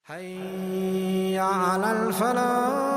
حي على الفلاح.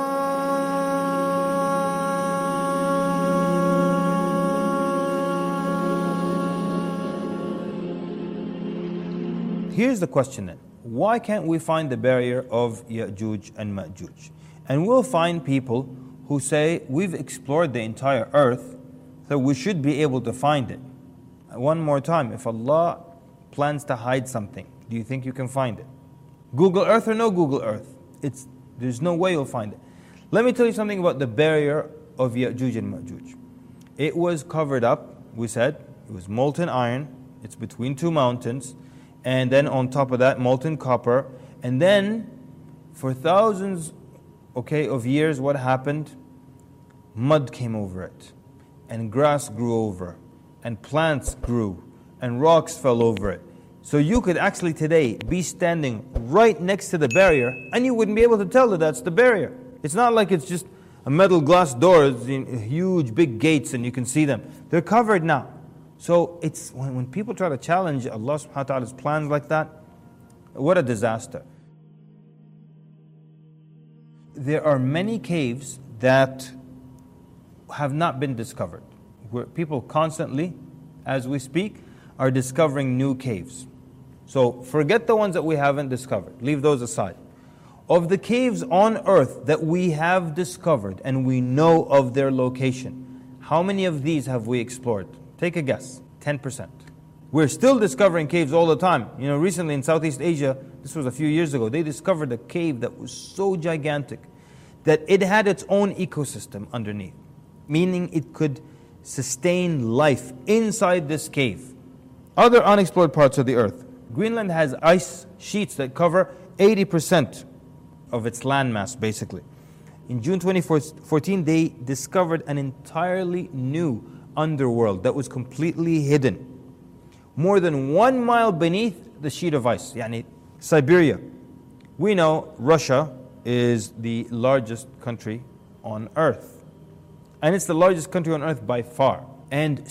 Here's the question then. Why can't we find the barrier of Ya'juj and Ma'juj? And we'll find people who say, we've explored the entire earth, so we should be able to find it. One more time, if Allah plans to hide something, do you think you can find it? Google Earth or no Google Earth? There's no way you'll find it. Let me tell you something about the barrier of Ya'juj and Ma'juj. It was covered up, we said, it was molten iron, it's between two mountains, and then on top of that, molten copper. And then, for thousands of years, what happened? Mud came over it, and grass grew over, and plants grew, and rocks fell over it. So you could actually today be standing right next to the barrier, and you wouldn't be able to tell that that's the barrier. It's not like it's just a metal glass door, huge big gates, and you can see them. They're covered now. So it's when people try to challenge Allah subhanahu wa ta'ala's plans like that, what a disaster. There are many caves that have not been discovered, where people constantly, as we speak, are discovering new caves. So forget the ones that we haven't discovered. Leave those aside. Of the caves on earth that we have discovered and we know of their location, how many of these have we explored? Take a guess. 10%. We're still discovering caves all the time. Recently in Southeast Asia, this was a few years ago, they discovered a cave that was so gigantic that it had its own ecosystem underneath, meaning it could sustain life inside this cave. Other unexplored parts of the earth. Greenland has ice sheets that cover 80% of its landmass, basically. In June 2014, they discovered an entirely new underworld that was completely hidden. More than 1 mile beneath the sheet of ice, Siberia. We know Russia is the largest country on earth. And it's the largest country on earth by far. And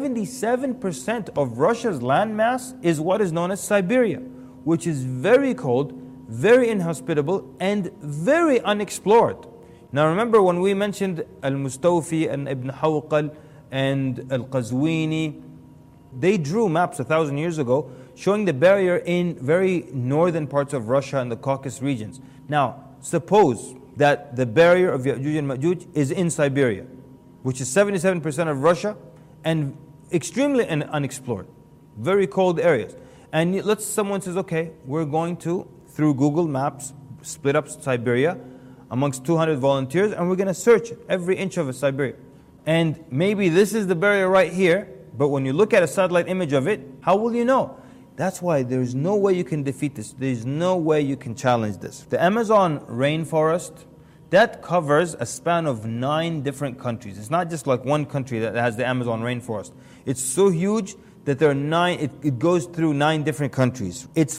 77% of Russia's landmass is what is known as Siberia, which is very cold, very inhospitable, and very unexplored. Now remember when we mentioned Al-Mustawfi and Ibn Hawqal and Al-Qazwini, they drew maps 1,000 years ago showing the barrier in very northern parts of Russia and the Caucasus regions. Now, suppose that the barrier of Ya'juj and Ma'juj is in Siberia, which is 77% of Russia, and extremely unexplored, very cold areas. And someone says, okay, we're going to, through Google Maps, split up Siberia amongst 200 volunteers, and we're going to search every inch of Siberia. And maybe this is the barrier right here, but when you look at a satellite image of it, how will you know? That's why there's no way you can defeat this. There's no way you can challenge this. The Amazon rainforest, that covers a span of 9 different countries. It's not just like one country that has the Amazon rainforest. It's so huge that there are 9, it goes through 9 different countries. It's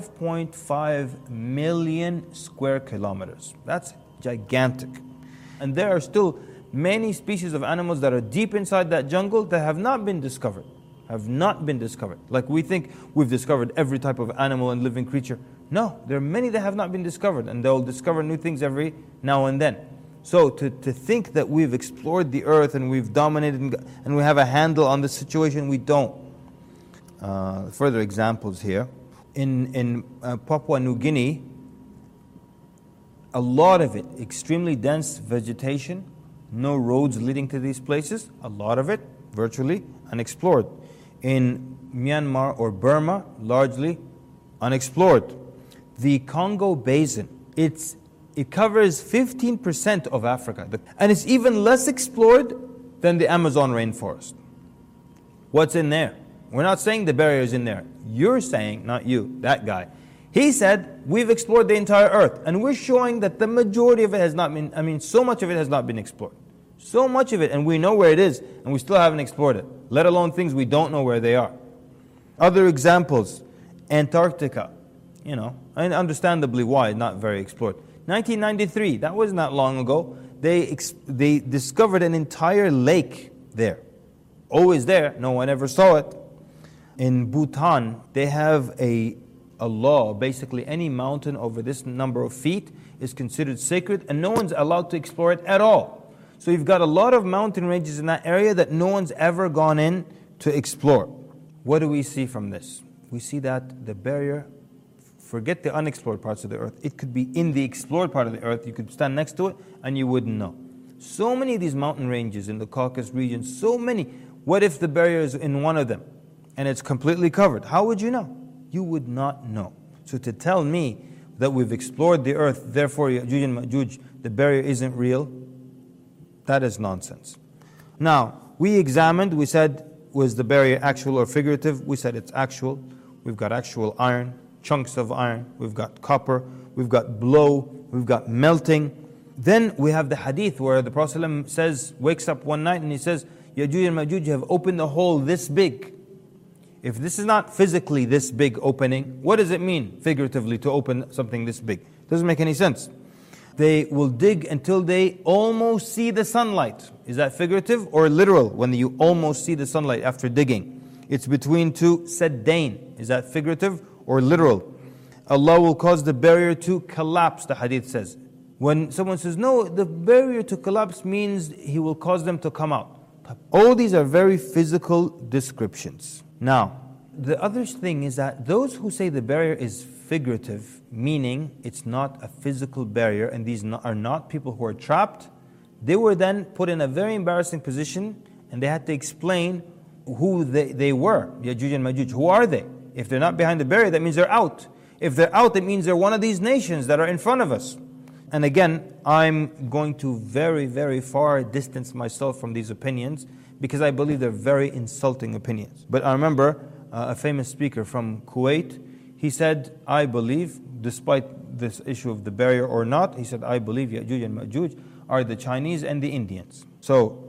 5.5 million square kilometers. That's gigantic. And there are still many species of animals that are deep inside that jungle that have not been discovered. Like we think we've discovered every type of animal and living creature. No, there are many that have not been discovered, and they'll discover new things every now and then. So to think that we've explored the earth and we've dominated and we have a handle on the situation, we don't. Further examples here. In Papua New Guinea, a lot of it, extremely dense vegetation, no roads leading to these places, a lot of it virtually unexplored. In Myanmar or Burma, largely unexplored. The Congo Basin, it covers 15% of Africa, and it's even less explored than the Amazon rainforest. What's in there? We're not saying the barrier is in there. You're saying, not you, that guy. He said, we've explored the entire earth, and we're showing that the majority of it has not been, so much of it has not been explored. So much of it, and we know where it is, and we still haven't explored it, let alone things we don't know where they are. Other examples, Antarctica, and understandably why, not very explored. 1993, that wasn't that long ago, they discovered an entire lake there. Always there, no one ever saw it. In Bhutan, they have a a law. Basically, any mountain over this number of feet is considered sacred, and no one's allowed to explore it at all. So you've got a lot of mountain ranges in that area that no one's ever gone in to explore. What do we see from this? We see that the barrier, forget the unexplored parts of the earth, it could be in the explored part of the earth. You could stand next to it and you wouldn't know. So many of these mountain ranges in the Caucasus region, so many. What if the barrier is in one of them and it's completely covered? How would you know? You would not know. So to tell me that we've explored the earth, therefore Ya'juj and Ma'juj, the barrier isn't real, that is nonsense. Now, we examined, we said, was the barrier actual or figurative? We said it's actual. We've got actual iron, chunks of iron, we've got copper, we've got blow, we've got melting. Then we have the hadith where the Prophet ﷺ says, wakes up one night and he says, Ya'juj and Ma'juj have opened a hole this big. If this is not physically this big opening, what does it mean figuratively to open something this big? Doesn't make any sense. They will dig until they almost see the sunlight. Is that figurative or literal when you almost see the sunlight after digging? It's between two saddain. Is that figurative or literal? Allah will cause the barrier to collapse, the hadith says. When someone says, no, the barrier to collapse means He will cause them to come out. All these are very physical descriptions. Now, the other thing is that those who say the barrier is figurative, meaning it's not a physical barrier, and these are not people who are trapped, they were then put in a very embarrassing position, and they had to explain who they were, Ya'juj and Ma'juj. Who are they? If they're not behind the barrier, that means they're out. If they're out, it means they're one of these nations that are in front of us. And again, I'm going to very, very far distance myself from these opinions because I believe they're very insulting opinions. But I remember a famous speaker from Kuwait, he said, I believe, despite this issue of the barrier or not, he said, I believe Ya'juj and Ma'juj are the Chinese and the Indians. So,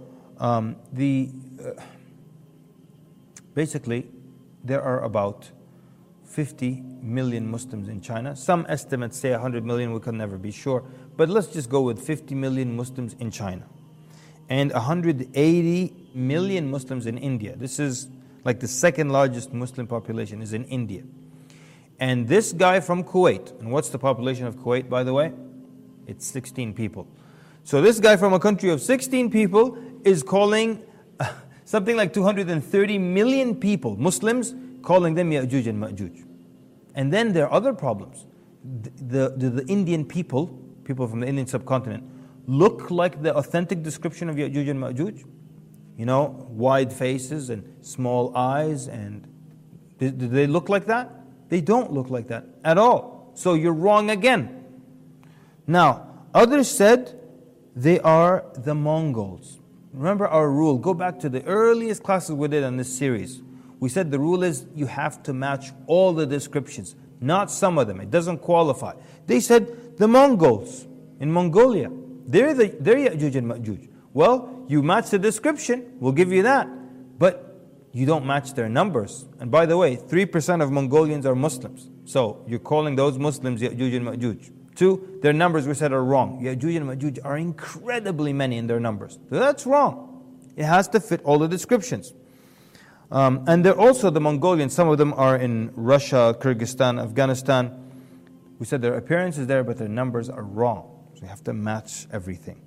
basically, there are about 50 million Muslims in China. Some estimates say 100 million, we can never be sure. But let's just go with 50 million Muslims in China. And 180 million Muslims in India. This is like the second largest Muslim population is in India. And this guy from Kuwait, and what's the population of Kuwait, by the way? It's 16 people. So this guy from a country of 16 people is calling something like 230 million people, Muslims, calling them Ya'juj and Ma'juj. And then there are other problems. The Indian people from the Indian subcontinent, look like the authentic description of Ya'juj and Ma'juj. You know, wide faces and small eyes, and do they look like that? They don't look like that at all. So you're wrong again. Now, others said they are the Mongols. Remember our rule, go back to the earliest classes we did on this series. We said the rule is you have to match all the descriptions, not some of them. It doesn't qualify. They said the Mongols in Mongolia, they're Ya'juj and Ma'juj. Well, you match the description, we'll give you that. But you don't match their numbers. And by the way, 3% of Mongolians are Muslims. So you're calling those Muslims Ya'juj and Ma'juj. 2, their numbers we said are wrong. Ya'juj and Ma'juj are incredibly many in their numbers. So that's wrong. It has to fit all the descriptions. And they're also the Mongolians, some of them are in Russia, Kyrgyzstan, Afghanistan. We said their appearance is there, but their numbers are wrong. So you have to match everything.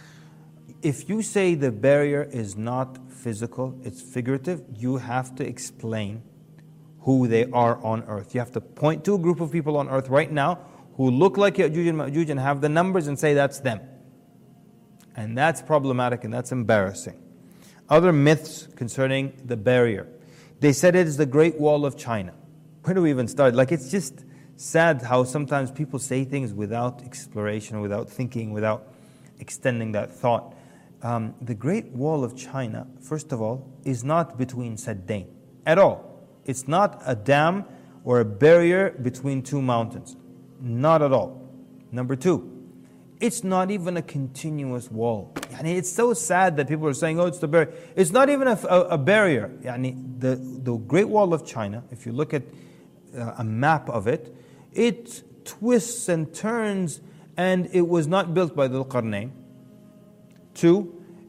If you say the barrier is not physical, it's figurative, you have to explain who they are on earth. You have to point to a group of people on earth right now who look like Ya'juj and Ma'juj and have the numbers and say that's them. And that's problematic and that's embarrassing. Other myths concerning the barrier. They said it is the Great Wall of China. Where do we even start? Like, it's just sad how sometimes people say things without exploration, without thinking, without extending that thought. The Great Wall of China, first of all, is not between Saddain at all. It's not a dam or a barrier between two mountains. Not at all. Number 2, it's not even a continuous wall. It's so sad that people are saying, oh, it's the barrier. It's not even a barrier. The Great Wall of China, if you look at a map of it, it twists and turns, and it was not built by Dhul Qarnayn. 2,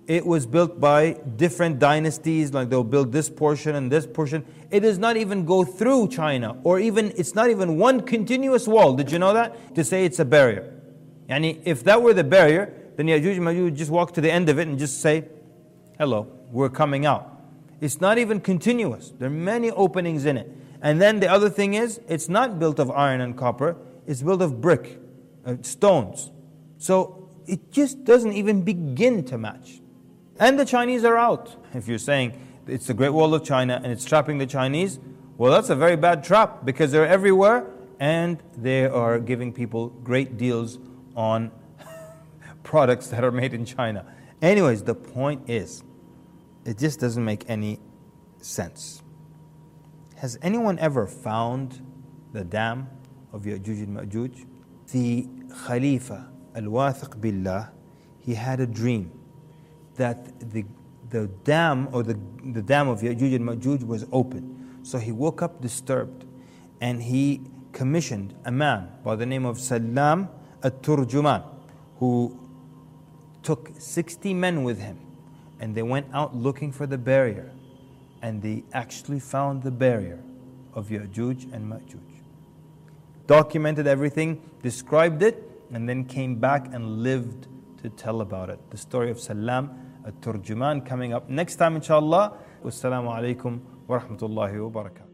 it was built by different dynasties, like they'll build this portion and this portion. It does not even go through China, or even it's not even one continuous wall. Did you know that? To say it's a barrier. Yani if that were the barrier, then Ya'juj and Ma'juj would just walk to the end of it and just say, hello, we're coming out. It's not even continuous. There are many openings in it. And then the other thing is, it's not built of iron and copper, it's built of brick, stones. So it just doesn't even begin to match. And the Chinese are out. If you're saying it's the Great Wall of China and it's trapping the Chinese, well, that's a very bad trap, because they're everywhere and they are giving people great deals on products that are made in China. Anyways, the point is, it just doesn't make any sense. Has anyone ever found the dam of Ya'juj and Ma'juj? The Khalifa al-Wathiq billah, he had a dream that the dam, or the dam of Ya'juj and Ma'juj was open. So he woke up disturbed, and he commissioned a man by the name of Salam al-Turjuman, who took 60 men with him, and they went out looking for the barrier, and they actually found the barrier of Ya'juj and Ma'juj. Documented everything, described it, and then came back and lived to tell about it. The story of Salam al-Turjuman coming up next time, inshallah. Wassalamu alaikum wa rahmatullahi wa barakatuh.